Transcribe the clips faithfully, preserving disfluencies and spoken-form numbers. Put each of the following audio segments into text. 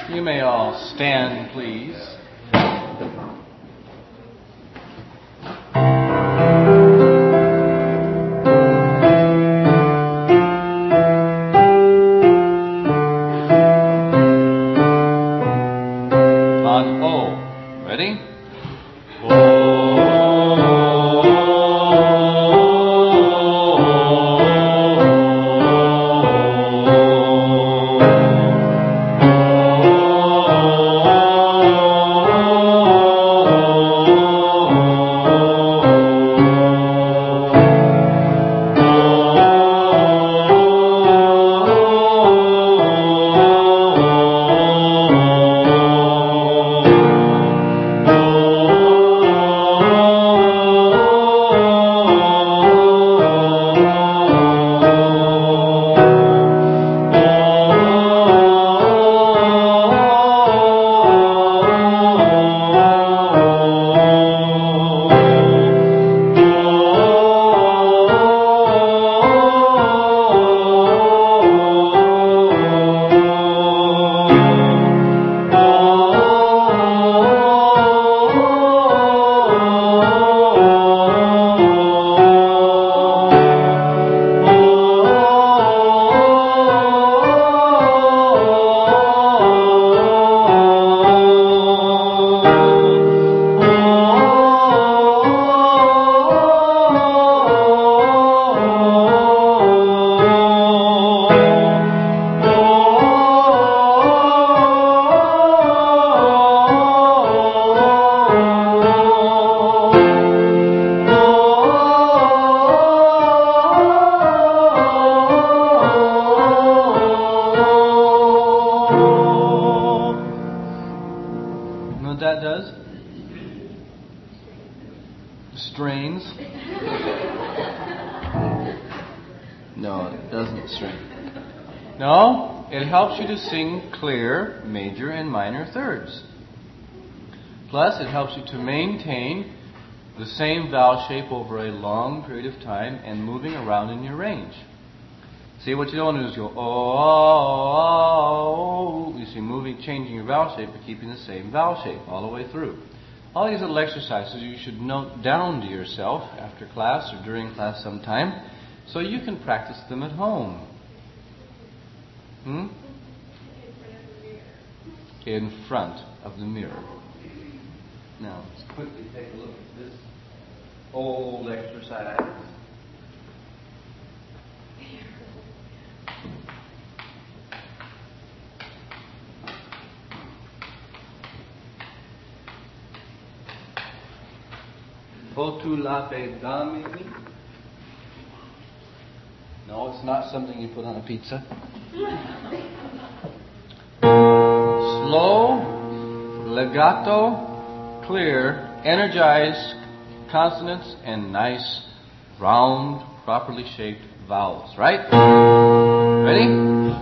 You may all stand, please. On O. Ready? That does? Strains? No, it doesn't strain. No, it helps you to sing clear major and minor thirds. Plus, it helps you to maintain the same vowel shape over a long period of time and moving around in your range. See, what you don't want to do is go, oh, oh, oh. You see, moving, changing your vowel shape, but keeping the same vowel shape all the way through. All these little exercises you should note down to yourself after class or during class sometime so you can practice them at home. Hmm? In front of the mirror. Now, let's quickly take a look at this old exercise. Potulape damini. No, it's not something you put on a pizza. Slow, legato, clear, energized consonants and nice, round, properly shaped vowels. Right? Ready?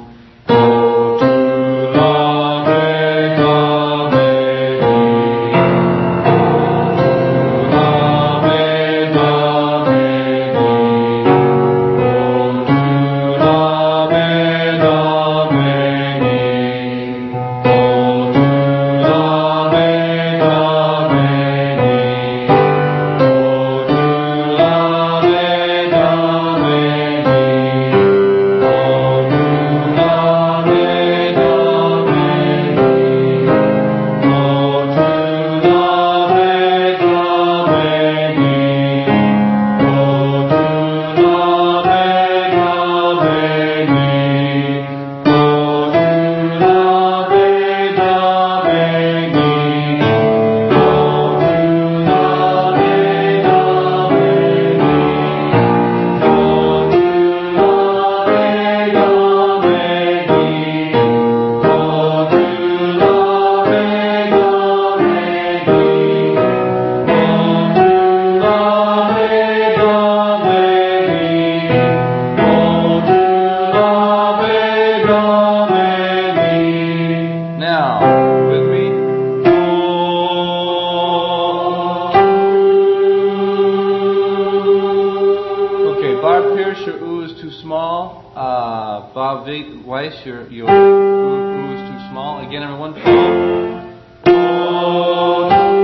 Weiss, your, your ooh is too small. Again, everyone. Oh, oh.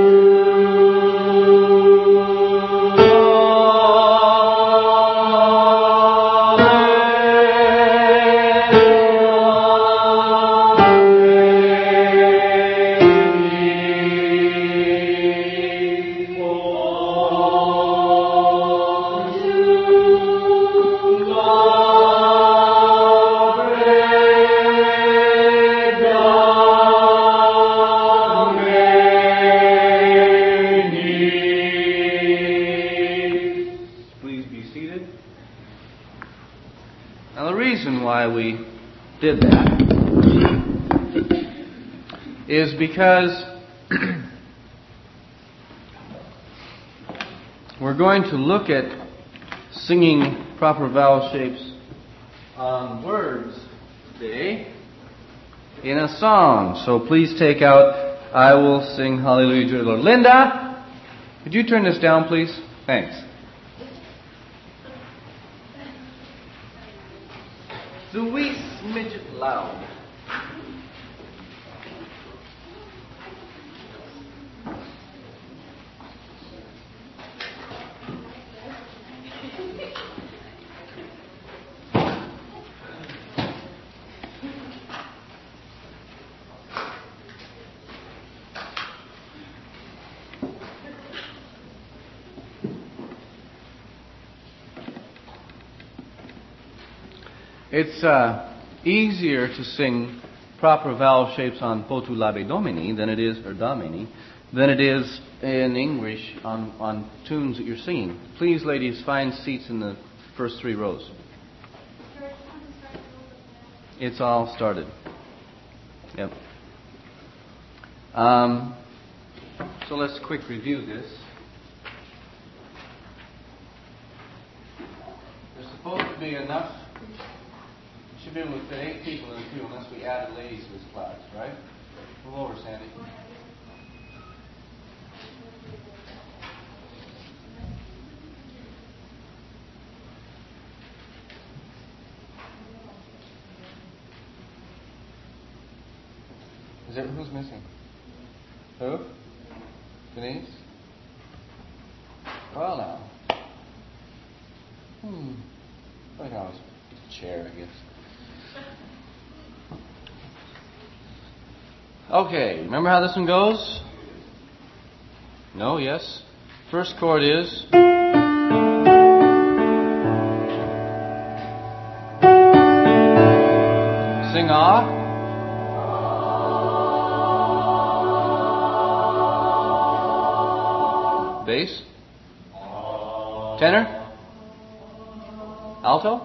Did that is because we're going to look at singing proper vowel shapes on words today in a song. So please take out I Will Sing Hallelujah to the Lord. Linda, could you turn this down, please? Thanks. The wee smidget loud. It's uh, easier to sing proper vowel shapes on potu labe domini than it is, or domini, than it is in English on, on tunes that you're singing. Please, ladies, find seats in the first three rows. It's all started. Yep. Um, so let's quick review this. There's supposed to be enough. Should be able to fit eight people in the pew unless we added ladies to this class, right? Move over, Sandy. Is there, who's missing? Who? Denise? Well, now. Hmm. I think I was chair, I guess. Okay, remember how this one goes? No, yes? First chord is sing ah. Bass. Tenor. Alto.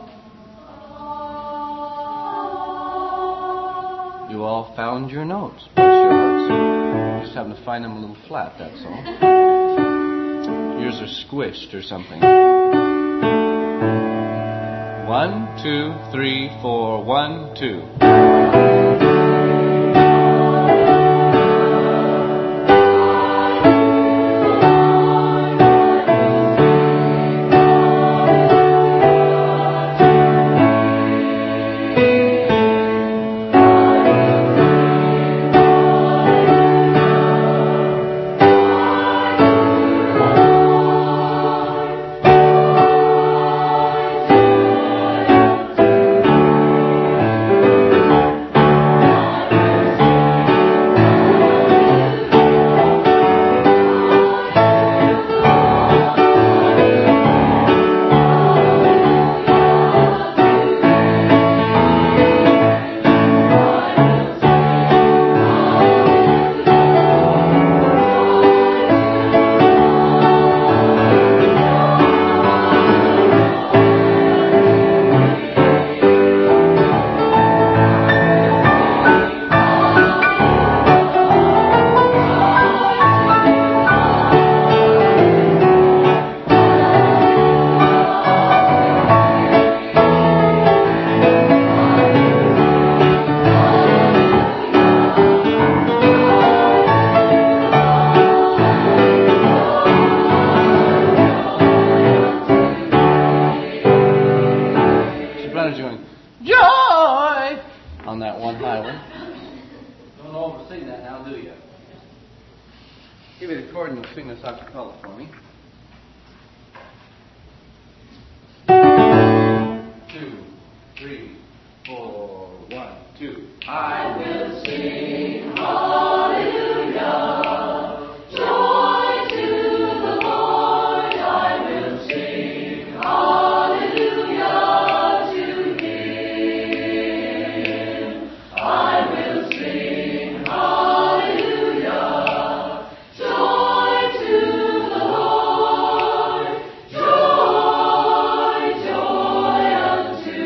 You all found your notes. Bless your hearts. Just happen to find them a little flat, that's all. Yours are squished or something. One, two, three, four, one, two. know how to sing that now, do you? Give me the chord and you'll sing this a cappella for me. Two, three, four, one, two. I will sing hallelujah. Joy to the Lord. I will sing hallelujah to Him. I will sing hallelujah. Joy to the Lord. Joy, joy unto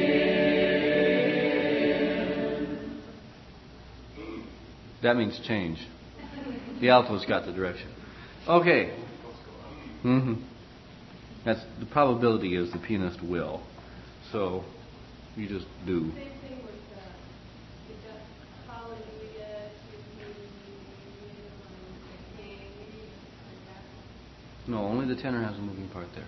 Him. That means change. The alto's got the direction. Okay. Mm-hmm. That's the probability is the pianist will. So you just do. Same thing with uh, the just hallelujah to Him. No, only the tenor has a moving part there.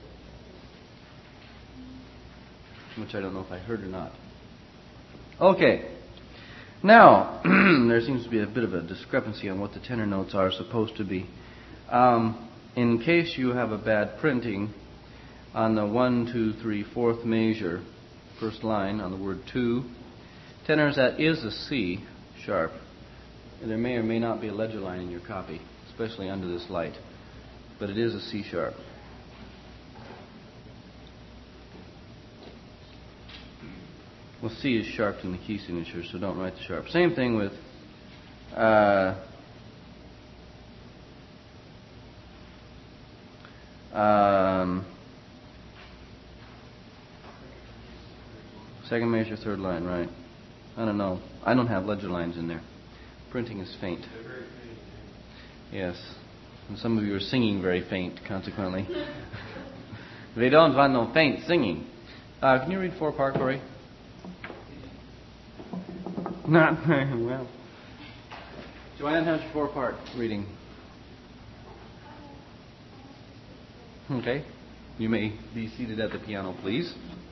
Which I don't know if I heard or not. Okay. Now, there seems to be a bit of a discrepancy on what the tenor notes are supposed to be. Um, in case you have a bad printing, on the one, two, three, fourth measure, first line on the word two, tenors, that is a C sharp. And there may or may not be a ledger line in your copy, especially under this light. But it is a C sharp. Well, C is sharped in the key signature, so don't write the sharp. Same thing with uh, um, second measure, third line, right? I don't know. I don't have ledger lines in there. Printing is faint. Yes. And some of you are singing very faint, consequently. They don't want no faint singing. Uh, can you read four part, Corey? Not very well. Joanne, how's your four part reading? Okay. You may be seated at the piano, please.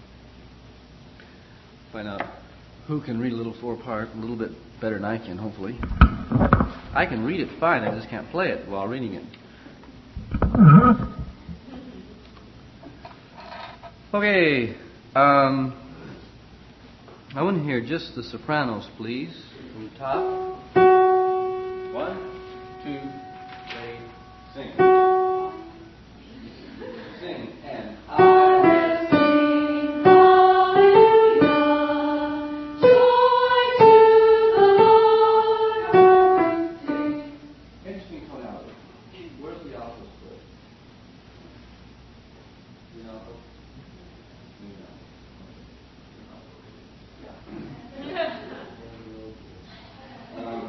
Find out who can read a little four part a little bit better than I can, hopefully. I can read it fine, I just can't play it while reading it. Okay. Um, I want to hear just the sopranos, please, from the top. One, two, three, sing. Sing, and I will sing hallelujah, joy to the Lord. I will sing. Interesting tonality. Where's the alto split? The alto? Um,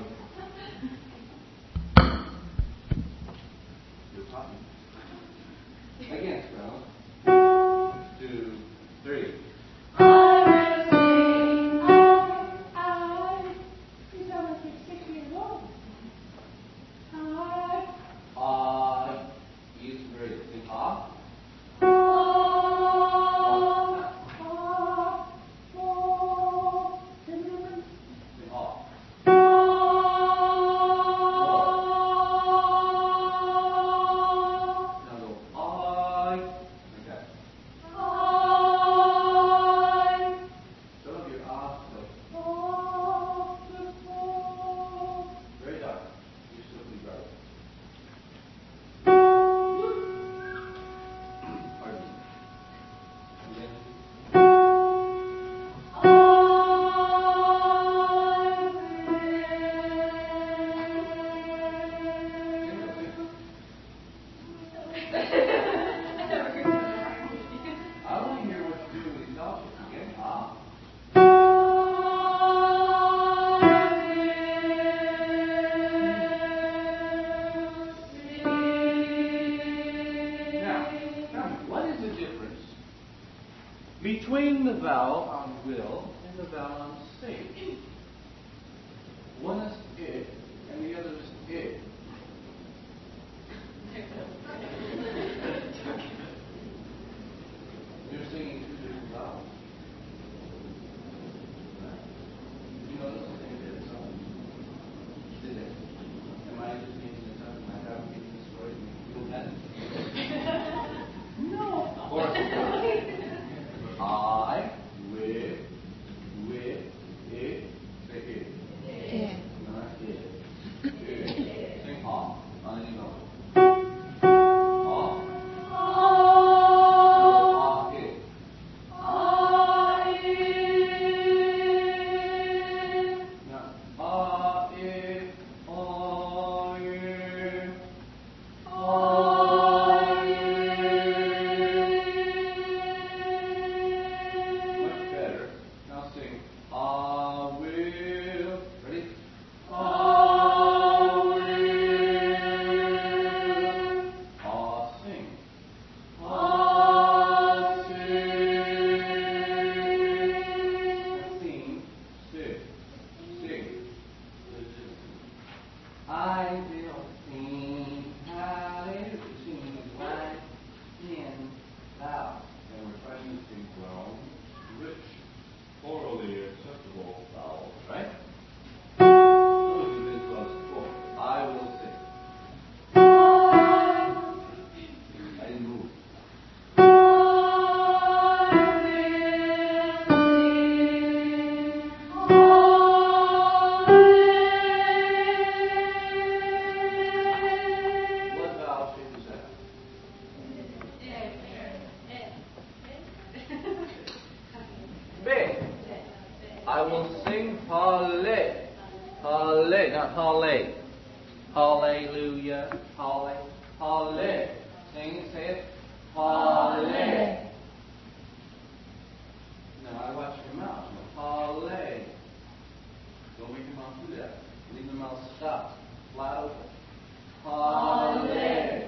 you're talking. Again, Sprout. Two, three. I will sing, I, I, you sound like you're six years old. I, Uh, use very sing off. oh, oh, oh, cinnamon. Sing off. Oh, Now go I. Okay. I, Some of your off. So oh, oh, very dark. You still be bright. Pardon me. Again. I want to hear what you do with these objects again. Ah. Now, tell me, what is the difference between the vowel on will and the vowel on sing? One is it, and the other is it. You're singing two different vowels. You know this is a different song. I will sing hallelujah. Hallelujah, not hallelujah. Hallelujah. Hallelujah. Hallelujah. Sing it, say it. Hallelujah. Now I watch your mouth. Hallelujah. Don't make your mouth do that. Leave the mouth stopped. Flat open. Hallelujah.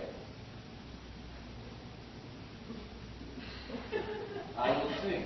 I will sing.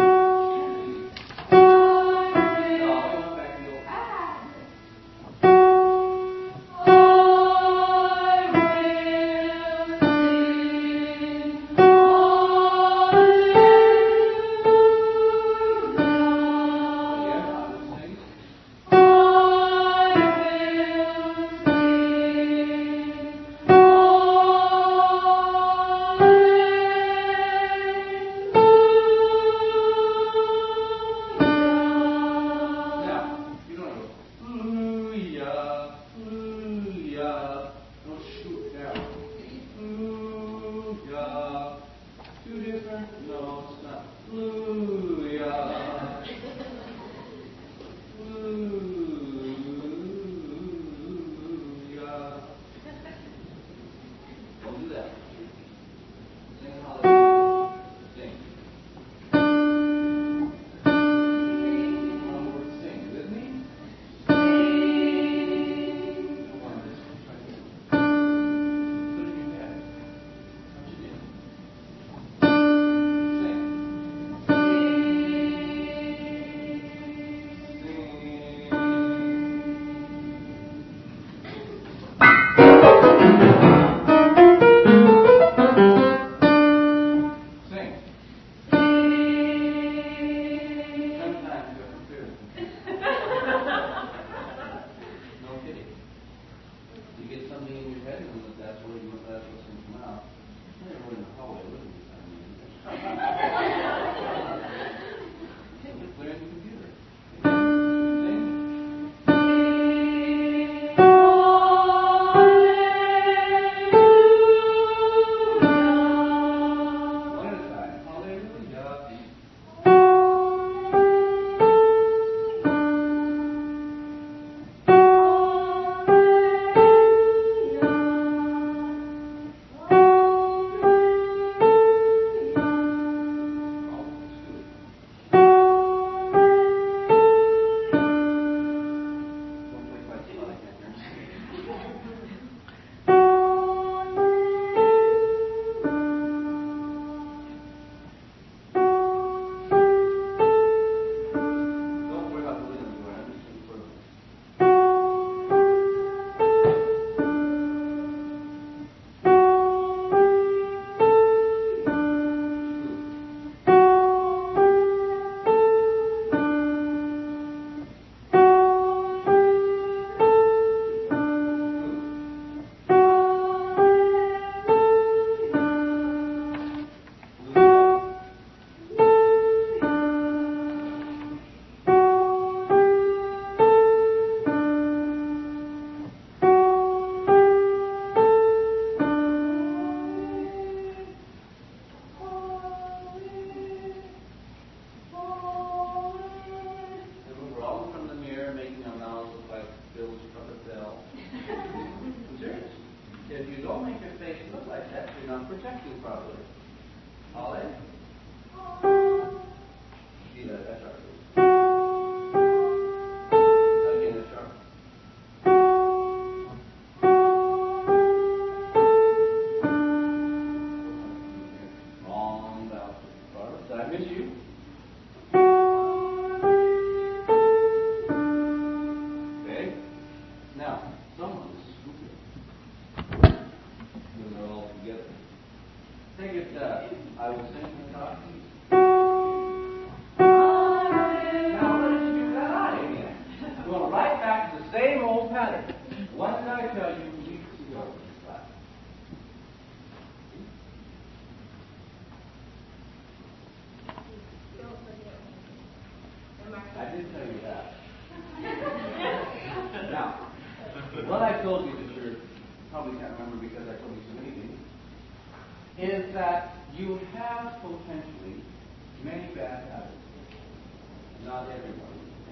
Is that you have potentially many bad habits. Not everybody.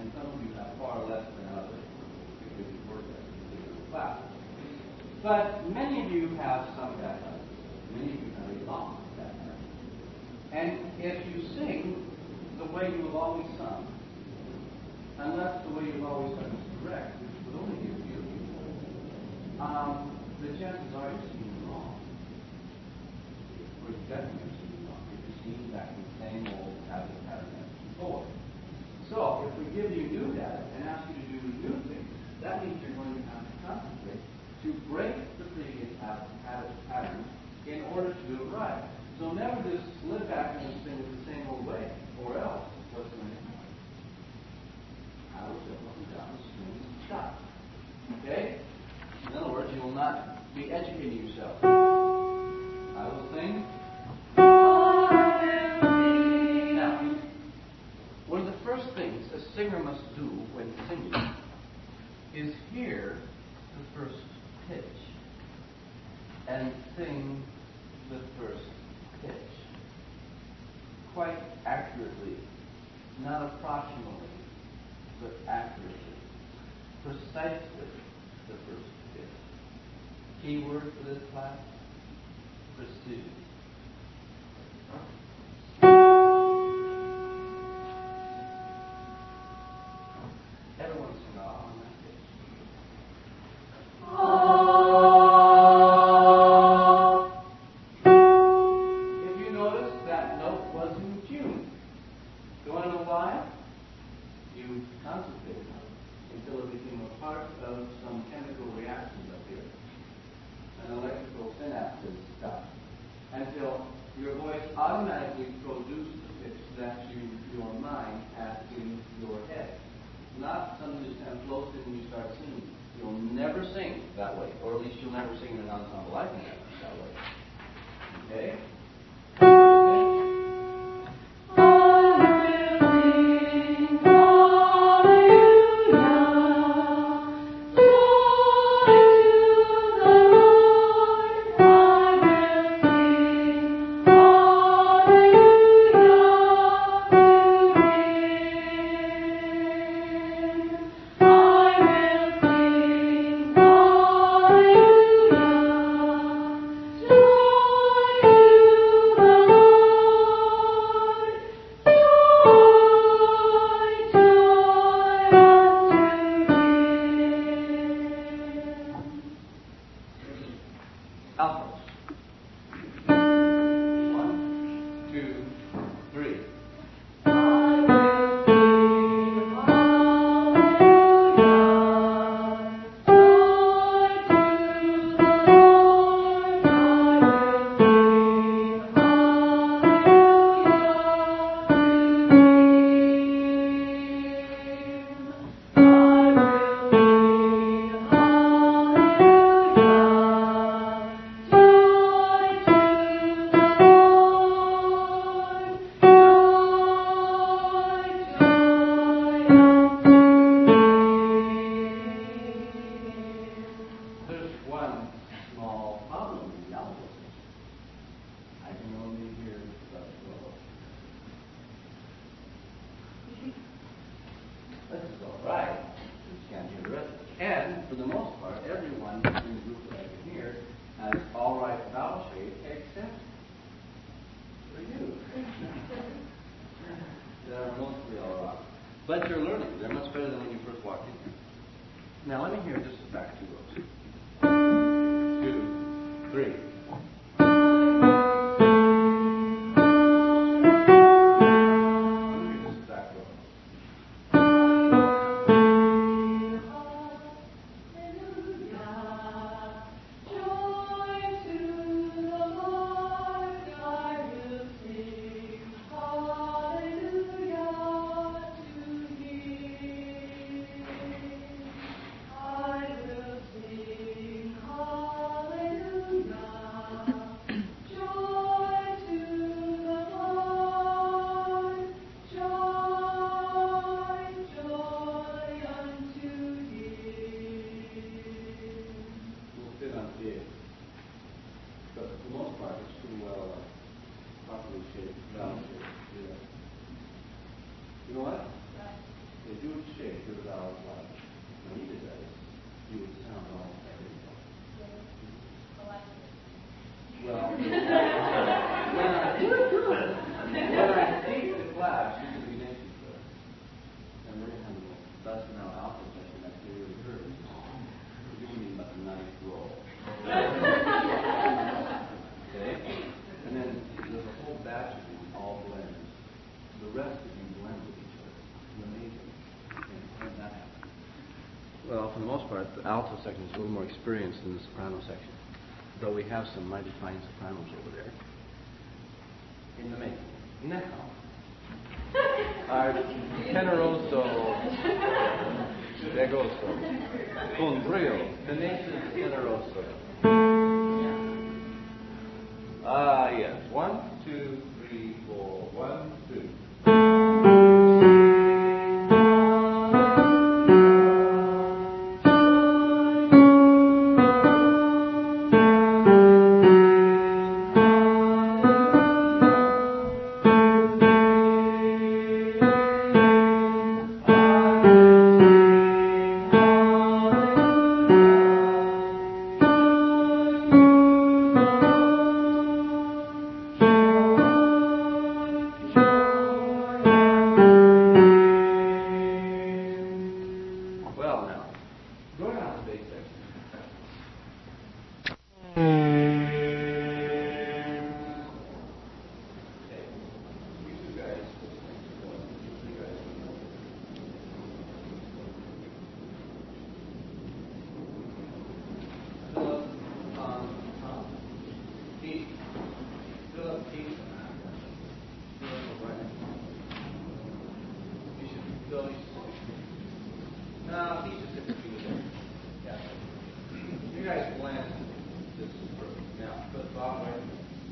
and some of you have far less than others because you work at a particular class. But many of you have some background. Many of you have a long background. And if you sing the way you have always sung, unless the way you've always sung is correct, which would only be a few of you, um, the chances are you're singing wrong. Or you're definitely singing wrong. You're singing back in the same old habit pattern as before. So, if we give you new data and ask you to do new things, that means you're going to have to concentrate to break the previous habit pattern in order to do it right. So never just slip back and sing it the same old way, or else what's going to happen? I will jump up and down, swing, stop. Okay? In other words, you will not be educating yourself. I will sing. Now, one of the first things a singer must do when singing is hear the first pitch and sing the first pitch quite accurately, not approximately, but accurately, precisely the first pitch. Key word for this class: precision. Everyone sing ah on that pitch. If you notice, that note was in tune. You want to know why? You concentrated on it until it became a part of some chemical reactions up here. An electrical synapses stuff. Until your voice automatically produced the pitch that you, your mind has in your head. Not something that kind of floats in when you start singing. You'll never sing that way, or at least you'll never sing in an ensemble like that way. Okay? But you're learning. They're much better than when you first walked in here. Now let me hear just back two rows. Two, three. You know what? if you would shake your vowels like Anita does, you would sound almost identical. Well, when I, when I teach the class, you can be naked for it. And we're going to bust out alpha section that's really heard. We're doing about a nice roll. Okay? And then there's a whole batch of these all blends. The rest of you blend with each other. It's amazing. And how does that happen? Well, for the most part, the alto section is a little more experienced than the soprano section. Though we have some mighty fine sopranos over there. In the making. Now, our teneroso, degoso, con brio, tenacious teneroso. Ah, yes. One, two, three, four. One, two. No, he's just a yeah. You guys blend. This is perfect. Now, put the bottom way.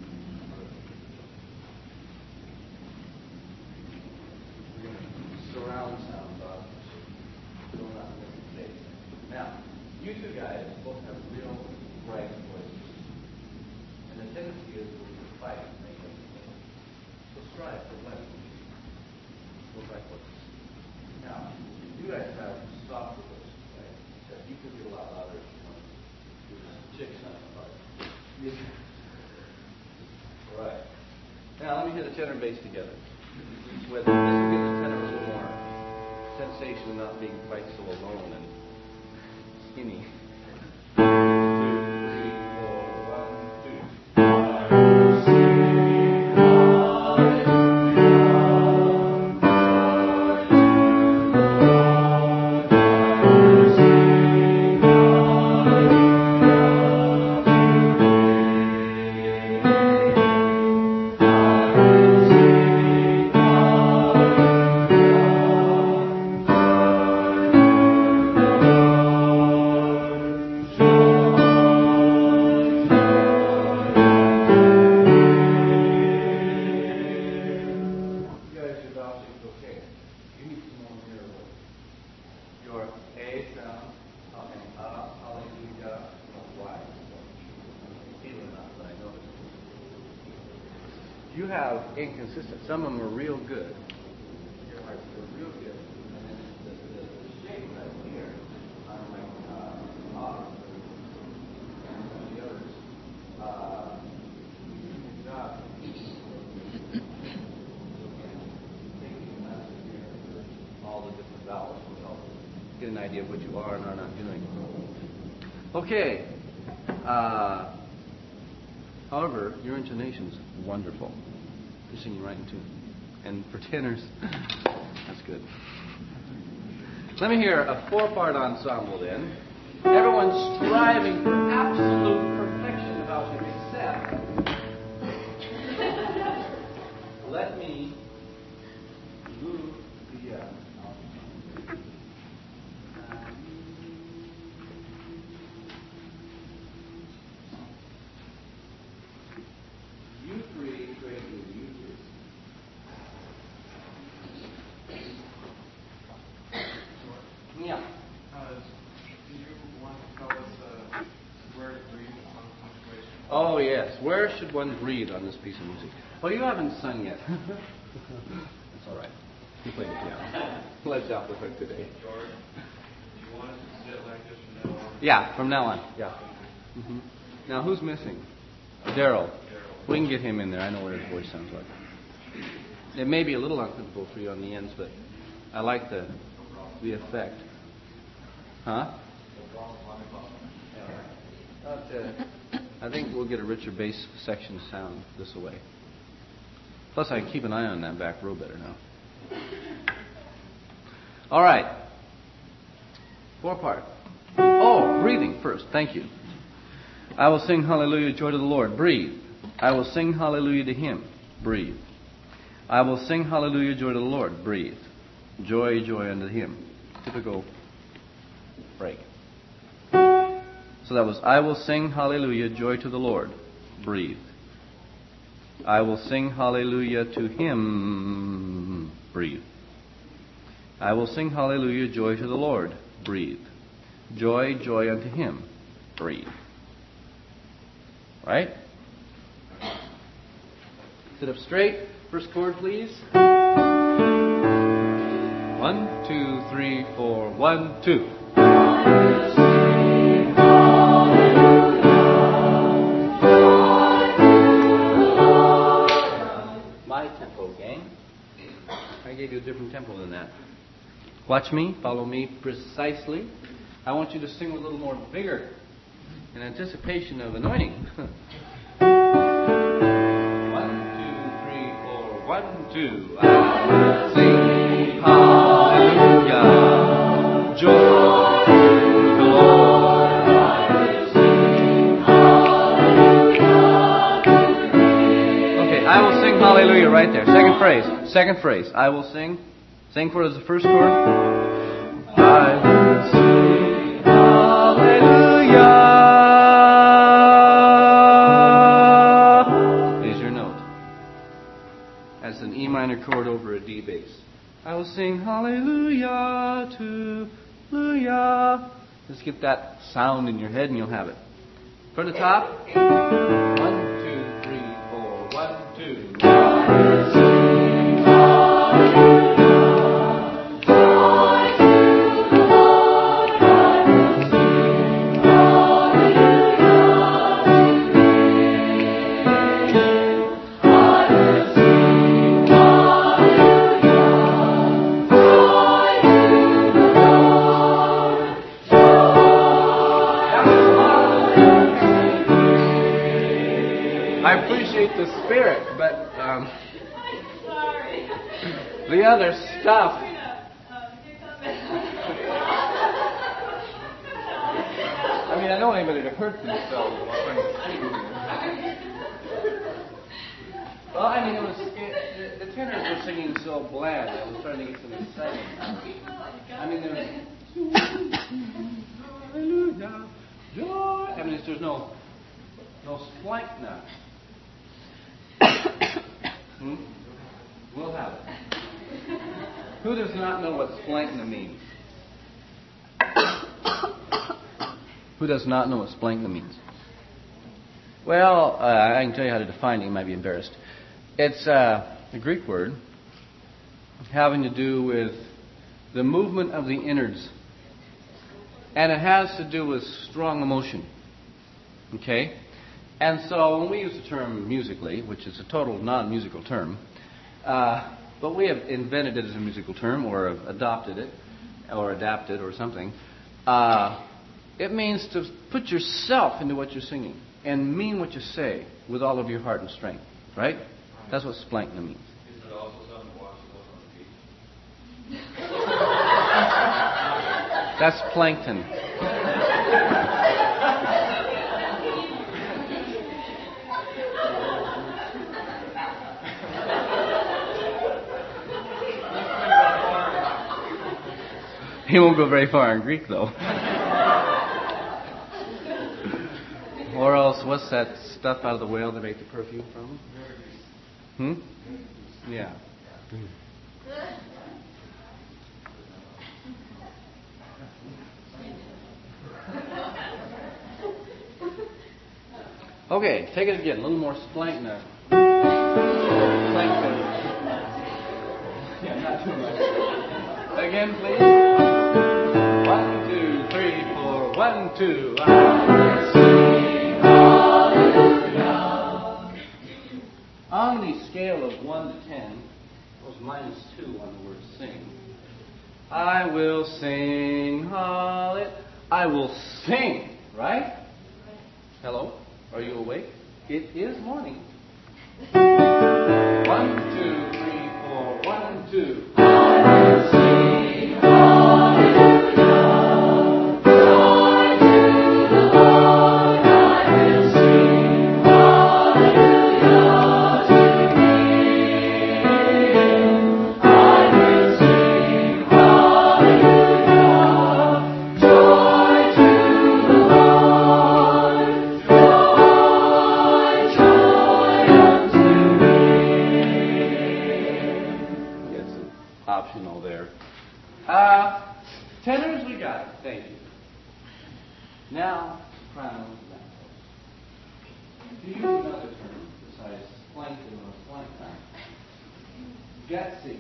We're going to surround sound, Bob. So we're not going to take. Now, you two guys both have real bright voices. And the tendency is to fight and make them sing. So strive for blending. Both bright voices. Now, you guys have softer voices, right? Except you could get a lot louder if you want to do this chick sound part. All right. Now, let me hear the tenor and bass together. With, this will give the tenor a little more sensation of not being quite so alone and skinny. You have inconsistent. Some of them are real good. Your hearts are real good. And then the, the, the shape right here on like uh, ah, and the others. Uh, good job. All the different vowels will help get an idea of what you are and are not doing. Okay. Uh, However, your intonation's wonderful. You're singing right in tune. And for tenors, that's good. Let me hear a four-part ensemble then. Everyone's striving for absolute perfection about it, except let me move the uh, You three, trade with you three. Yeah. Uh, do you want to tell us uh, where to breathe on punctuation? Oh, yes. Where should one breathe on this piece of music? Well, you haven't sung yet. That's all right. You play the piano. sledge out with her today. George, do you want us to sit like this from now on? Yeah, from now on. Yeah. hmm Now, who's missing? Daryl. We can get him in there. I know what his voice sounds like. It may be a little uncomfortable for you on the ends, but I like the the effect. Huh? But, uh, I think we'll get a richer bass section sound this way. Plus, I can keep an eye on that back row better now. All right. Four part. Oh, breathing first. Thank you. I will sing hallelujah, joy to the Lord. Breathe. I will sing hallelujah to Him. Breathe. I will sing hallelujah, joy to the Lord. Breathe. Joy, joy unto Him. Typical break. So that was, I will sing hallelujah, joy to the Lord. Breathe. I will sing hallelujah to Him. Breathe. I will sing hallelujah, joy to the Lord. Breathe. Joy, joy unto Him. Breathe. Right? Sit up straight. First chord, please. One, two, three, four. One, two. My tempo, gang. I gave you a different tempo than that. Watch me. Follow me precisely. I want you to sing with a little more vigor in anticipation of anointing. One, two, three, four. One, two. I will sing hallelujah, joy to the Lord. I will sing hallelujah. Okay, I will sing hallelujah right there. Second phrase. Second phrase. I will sing. Sing for it as the first chord. I will sing hallelujah. That's an E minor chord over a D bass. I will sing hallelujah to hallelujah. Just get that sound in your head and you'll have it. From the top. One, two, three, four. One, two. I will sing hallelujah. The spirit, but um, the other stuff. I mean, I don't want anybody to hurt themselves while trying to sing. Well, I mean, it was it, the, the tenors were singing so bland. I was trying to get some excitement. I mean, there was hallelujah, joy. I mean, there's no no splankna. Hmm? We'll have it. Who does not know what splankna means? Who does not know what splankna means? Well, uh, I can tell you how to define it. You might be embarrassed. It's uh, a Greek word having to do with the movement of the innards. And it has to do with strong emotion. Okay? And so when we use the term musically, which is a total non-musical term, uh, but we have invented it as a musical term or have adopted it or adapted or something, uh, it means to put yourself into what you're singing and mean what you say with all of your heart and strength, right? That's what splankna means. Is it also something to watch the on the beach? That's plankton. He won't go very far in Greek, though. Or else, what's that stuff out of the whale they make the perfume from? Hmm? Yeah. Okay, take it again. A little more splankna. Splankna. Yeah, not too much. Again, please. One, two, three, four. One, two. I will sing hallelujah. On the scale of one to ten, it was minus two on the word sing. I will sing hallelujah. I will sing, right? Hello? Are you awake? It is morning. One, two, three, four. One, two. I will sing hallelujah. Joy to the Lord. I will sing hallelujah to Him. I will sing hallelujah. Joy to the Lord. Joy, joy unto Him. Yes, optional there. Uh, tenors we got. Thank you. Now, sopranos. To use another term besides plankton or plankton, gutsy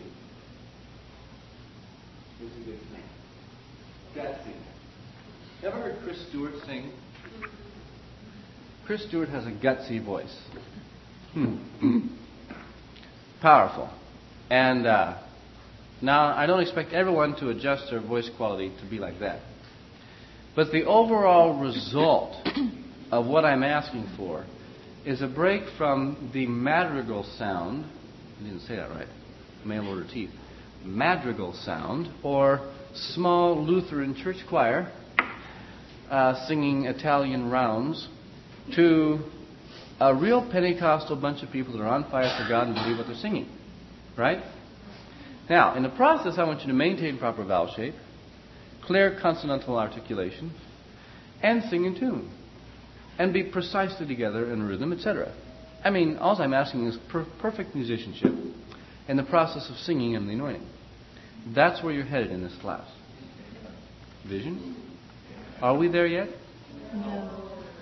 is a good thing. Gutsy. You ever heard Chris Stewart sing? Chris Stewart has a gutsy voice. Hmm. Powerful. And uh, now, I don't expect everyone to adjust their voice quality to be like that. But the overall result of what I'm asking for is a break from the madrigal sound. I didn't say that right. Mail order teeth. Madrigal sound, or small Lutheran church choir uh, singing Italian rounds, to a real Pentecostal bunch of people that are on fire for God and believe what they're singing. Right? Now, in the process, I want you to maintain proper vowel shape, clear consonantal articulation, and sing in tune, and be precisely together in rhythm, et cetera. I mean, all I'm asking is per- perfect musicianship in the process of singing and the anointing. That's where you're headed in this class. Vision? Are we there yet? No.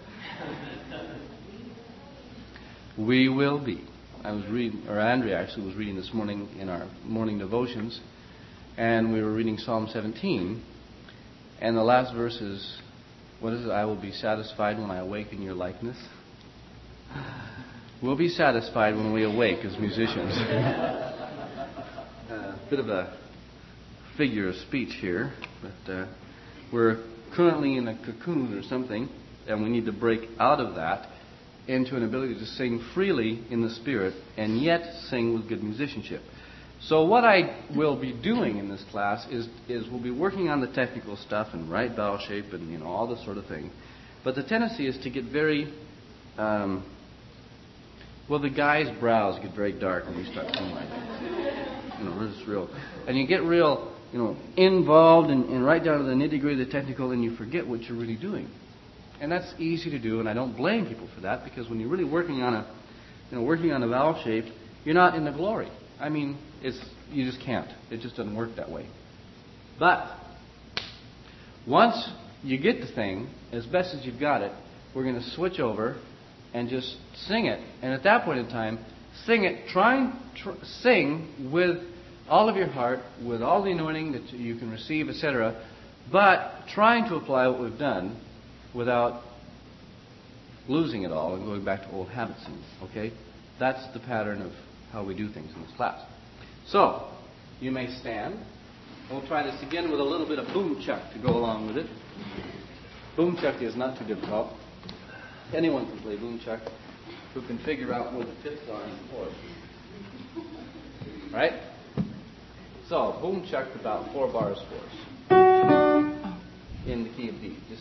We will be. I was reading, or Andrea actually was reading this morning in our morning devotions, and we were reading Psalm seventeen, and the last verse is, what is it? I will be satisfied when I awake in your likeness. We'll be satisfied when we awake as musicians. A bit of a figure of speech here, but uh, we're currently in a cocoon or something, and we need to break out of that into an ability to sing freely in the Spirit and yet sing with good musicianship. So what I will be doing in this class is, is we'll be working on the technical stuff and right vowel shape and you know all this sort of thing. But the tendency is to get very, um, well, the guy's brows get very dark when you start singing like that. You know, it's real, and you get real, you know, involved and, and right down to the nitty-gritty of the technical, and you forget what you're really doing. And that's easy to do, and I don't blame people for that, because when you're really working on a, you know, working on a vowel shape, you're not in the glory. I mean, it's you just can't. It just doesn't work that way. But once you get the thing, as best as you've got it, we're going to switch over and just sing it. And at that point in time, sing it. Try and tr- sing with all of your heart, with all the anointing that you can receive, et cetera. But trying to apply what we've done without losing it all and going back to old habits. Okay? That's the pattern of how we do things in this class. So, you may stand. We'll try this again with a little bit of boom chuck to go along with it. Boom chuck is not too difficult. Anyone can play boom chuck who can figure out where the fifths are in the chord. Right? So, boom chuck about four bars for us. In the key of D. Just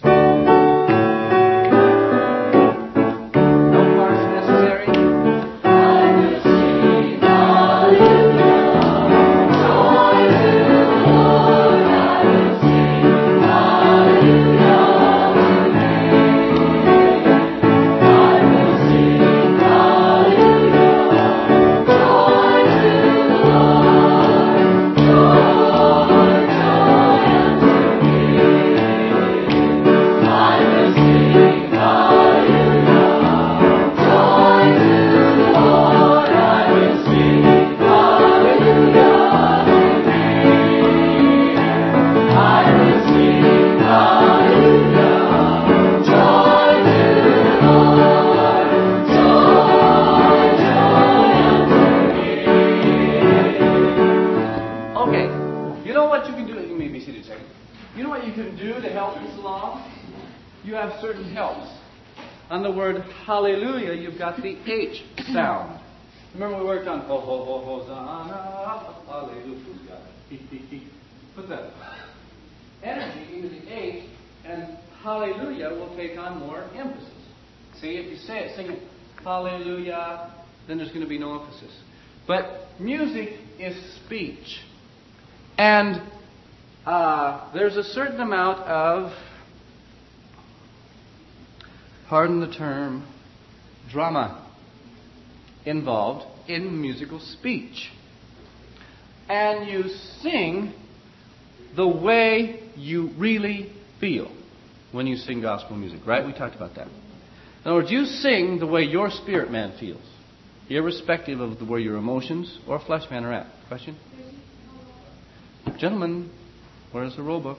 I will sing. know what you can do? You may be seated a second. You know what you can do to help this along? You have certain helps. On the word hallelujah, you've got the H sound. Remember we worked on ho ho ho hosanna, hallelujah. Put that energy into the H, and hallelujah will take on more emphasis. See, if you say it, sing it, hallelujah, then there's going to be no emphasis. But music is speech. And uh, there's a certain amount of, pardon the term, drama involved in musical speech. And you sing the way you really feel when you sing gospel music, right? We talked about that. In other words, you sing the way your spirit man feels, irrespective of the, where your emotions or flesh man are at. Question? Gentlemen, where's the roll book?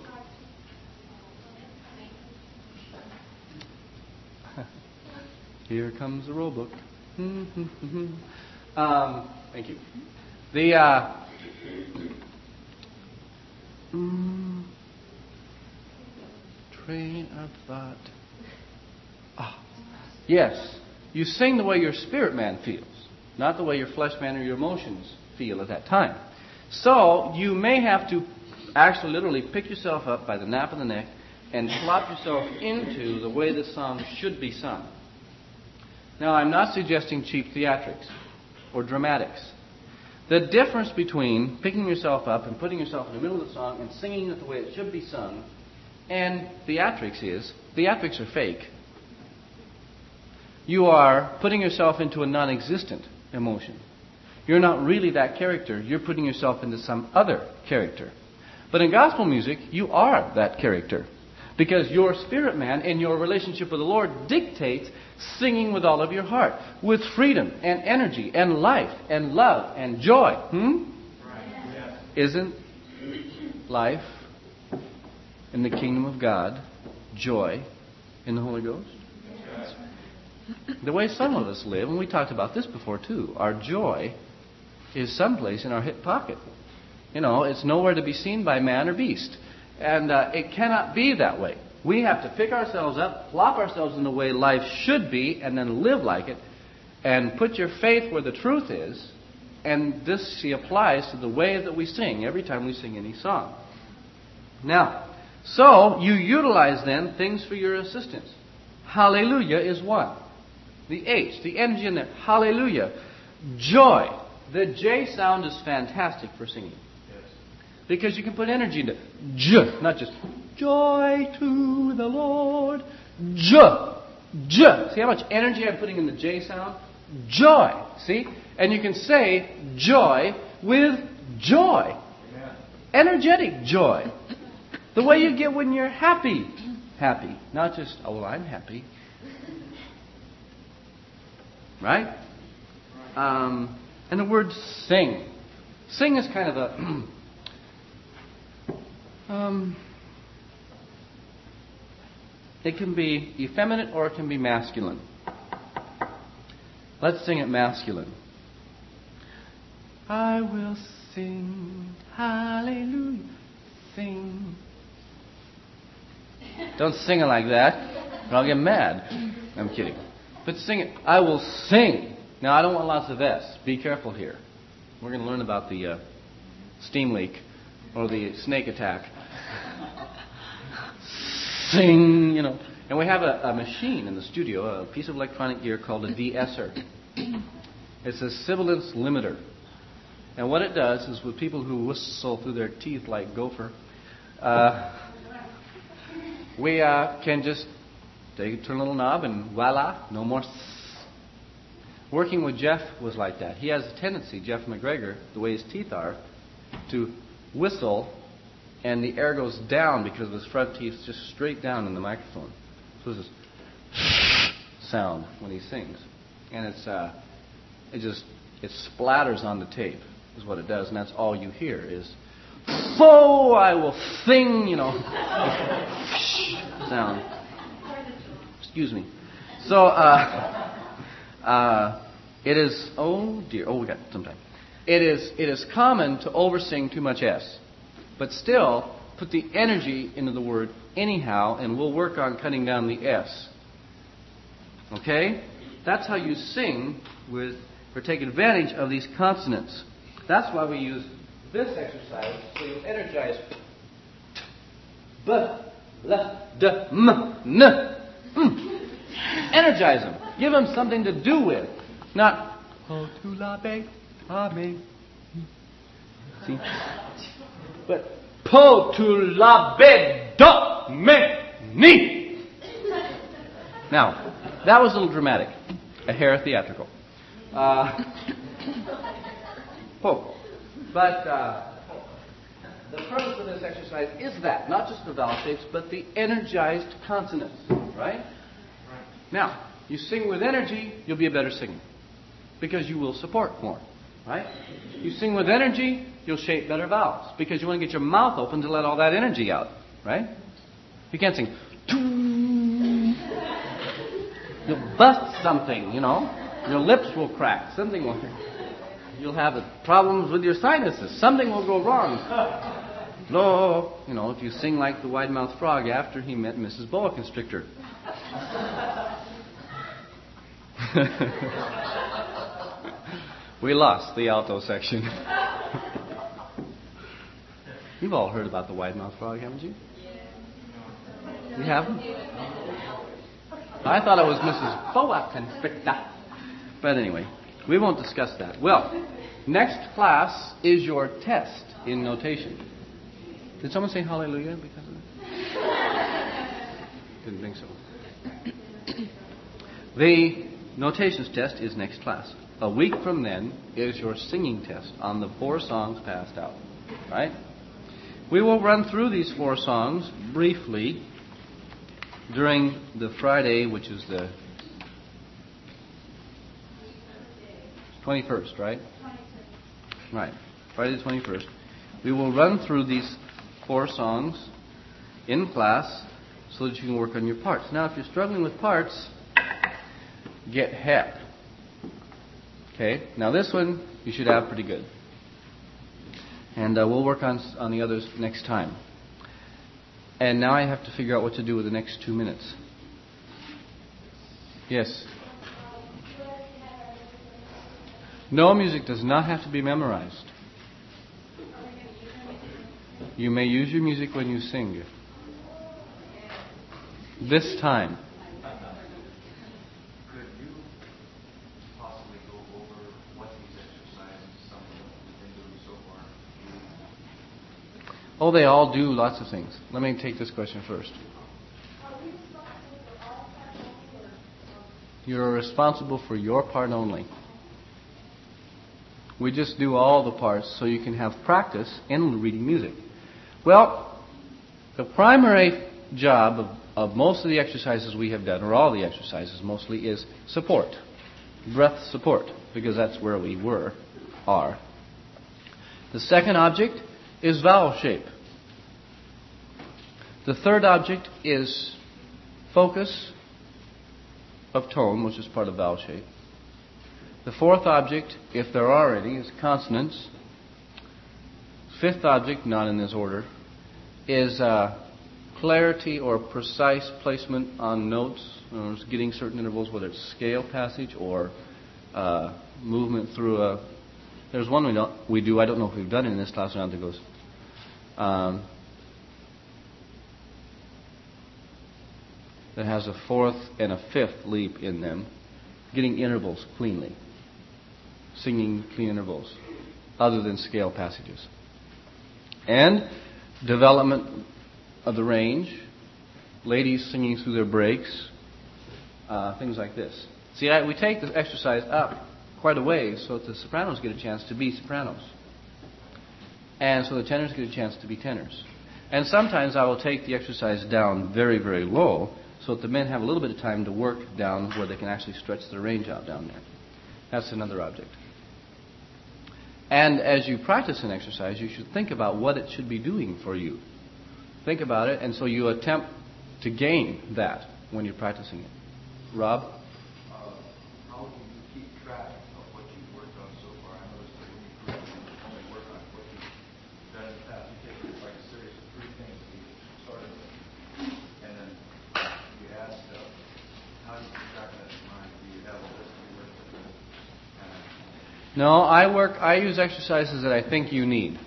Here comes the roll book. um, thank you. The uh, mm, train of thought. Ah, yes, you sing the way your spirit man feels, not the way your flesh man or your emotions feel at that time. So you may have to actually literally pick yourself up by the nape of the neck and plop yourself into the way the song should be sung. Now, I'm not suggesting cheap theatrics or dramatics. The difference between picking yourself up and putting yourself in the middle of the song and singing it the way it should be sung and theatrics is, theatrics are fake. You are putting yourself into a non-existent emotion. You're not really that character. You're putting yourself into some other character. But in gospel music, you are that character. Because your spirit man in your relationship with the Lord dictates singing with all of your heart, with freedom and energy and life and love and joy. Hmm? Right. Yes. Isn't life in the kingdom of God joy in the Holy Ghost? Yes. The way some of us live, and we talked about this before too, our joy is someplace in our hip pocket. You know, it's nowhere to be seen by man or beast. And uh, it cannot be that way. We have to pick ourselves up, plop ourselves in the way life should be, and then live like it, and put your faith where the truth is. And this see, applies to the way that we sing every time we sing any song. Now, so you utilize then things for your assistance. Hallelujah is one. The H, the energy in there. Hallelujah. Joy. The J sound is fantastic for singing. Because you can put energy into J, not just joy to the Lord. J, J. See how much energy I'm putting in the J sound? Joy. See? And you can say joy with joy. Amen. Energetic joy. The way you get when you're happy. Happy. Not just, oh, well, I'm happy. Right? Um, and the word sing. Sing is kind of a... Um, it can be effeminate or it can be masculine. Let's sing it masculine. I will sing, hallelujah, sing. Don't sing it like that, or I'll get mad. I'm kidding. But sing it. I will sing. Now, I don't want lots of S. Be careful here. We're going to learn about the uh, steam leak or the snake attack. Sing, you know. And we have a, a machine in the studio, a piece of electronic gear called a de-esser. It's a sibilance limiter. And what it does is with people who whistle through their teeth like gopher, uh, we uh, can just take, turn a little knob and voila, no more. Working with Jeff was like that. He has a tendency, Jeff McGregor, the way his teeth are, to whistle and the air goes down because of his front teeth just straight down in the microphone. So there's this sound when he sings. And it's uh, it just it splatters on the tape is what it does, and that's all you hear is so I will sing, you know, sound. Excuse me. So uh, uh, it is oh dear, oh we got some time. It is it is common to oversing too much S. But still, put the energy into the word anyhow, and we'll work on cutting down the S. Okay? That's how you sing with, or take advantage of these consonants. That's why we use this exercise, so you energize B, L, D, M, N. Mm. Energize them. Give them something to do with. Not, oh, tu la be, ame. See? But, po tu la be, do, me, ni. Now, that was a little dramatic. A hair theatrical. Uh, po. But uh, the purpose of this exercise is that, not just the vowel shapes, but the energized consonants, right? Now, you sing with energy, you'll be a better singer, because you will support more, right? You sing with energy, you'll shape better vowels, because you want to get your mouth open to let all that energy out, right? You can't sing, you'll bust something, you know. Your lips will crack, something will... You'll have problems with your sinuses. Something will go wrong. No, you know, if you sing like the wide-mouthed frog after he met Missus Boa Constrictor. We lost the alto section. You've all heard about the wide-mouthed frog, haven't you? You haven't? I thought it was Missus Boa Constrictor. But anyway, we won't discuss that. Well, next class is your test in notation. Did someone say hallelujah because of that? Didn't think so. The notations test is next class. A week from then is your singing test on the four songs passed out. Right? We will run through these four songs briefly during the Friday, which is the twenty-first, right? Right. Friday the twenty-first. We will run through these four songs in class so that you can work on your parts. Now, if you're struggling with parts, get help. Okay? Now, this one you should have pretty good. And uh, we'll work on, on the others next time. And now I have to figure out what to do with the next two minutes. Yes? No, music does not have to be memorized. You may use your music when you sing. This time. Could you possibly go over what these exercises, some of them we've been doing so far? Oh, they all do lots of things. Let me take this question first. You're responsible for your part only. We just do all the parts so you can have practice in reading music. Well, the primary job of, of most of the exercises we have done, or all the exercises mostly, is support. Breath support, because that's where we were, are. The second object is vowel shape. The third object is focus of tone, which is part of vowel shape. The fourth object, if there are any, is consonants. Fifth object, not in this order, is uh, clarity or precise placement on notes, or getting certain intervals, whether it's scale passage or uh, movement through a... There's one we don't we do. I don't know if we've done it in this class or not. That goes. Um, that has a fourth and a fifth leap in them, getting intervals cleanly. Singing clean intervals, other than scale passages. And development of the range, ladies singing through their breaks, uh, things like this. See, I, we take the exercise up quite a ways so that the sopranos get a chance to be sopranos. And so the tenors get a chance to be tenors. And sometimes I will take the exercise down very, very low so that the men have a little bit of time to work down where they can actually stretch their range out down there. That's another object. And as you practice an exercise, you should think about what it should be doing for you. Think about it, and so you attempt to gain that when you're practicing it. Rob? Uh, how do you keep track of what you've worked on so far? I noticed that when you only work on what you've done in the past, you take like No, I work. I use exercises that I think you need,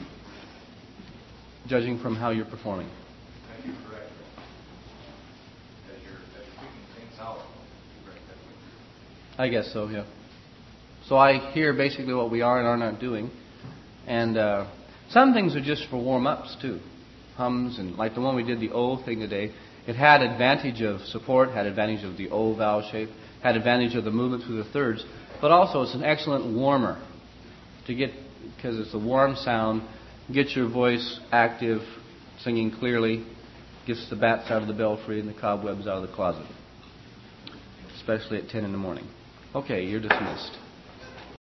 judging from how you're performing. Thank you for correct. As you're, as you're picking things out, correct that. I guess so, yeah. So I hear basically what we are and are not doing, and uh, some things are just for warm-ups too, hums and like the one we did the O thing today. It had advantage of support, had advantage of the O vowel shape, had advantage of the movement through the thirds, but also it's an excellent warmer to get, because it's a warm sound, gets your voice active, singing clearly, gets the bats out of the belfry and the cobwebs out of the closet, especially at ten in the morning. Okay, you're dismissed.